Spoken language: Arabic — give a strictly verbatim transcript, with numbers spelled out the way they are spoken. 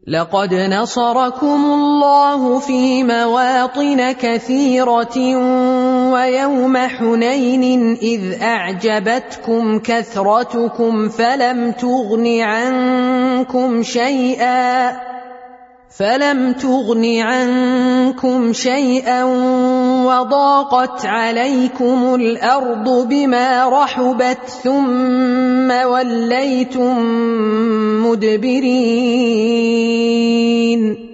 لقد نصركم الله في مواطن كثيرة ويوم حنين إذ أعجبتكم كثرتكم فلم تغن عنكم شيئا فلم تغن عنكم شيئا وضاقت عليكم الأرض بما رحبت ثم وليتم مدبرين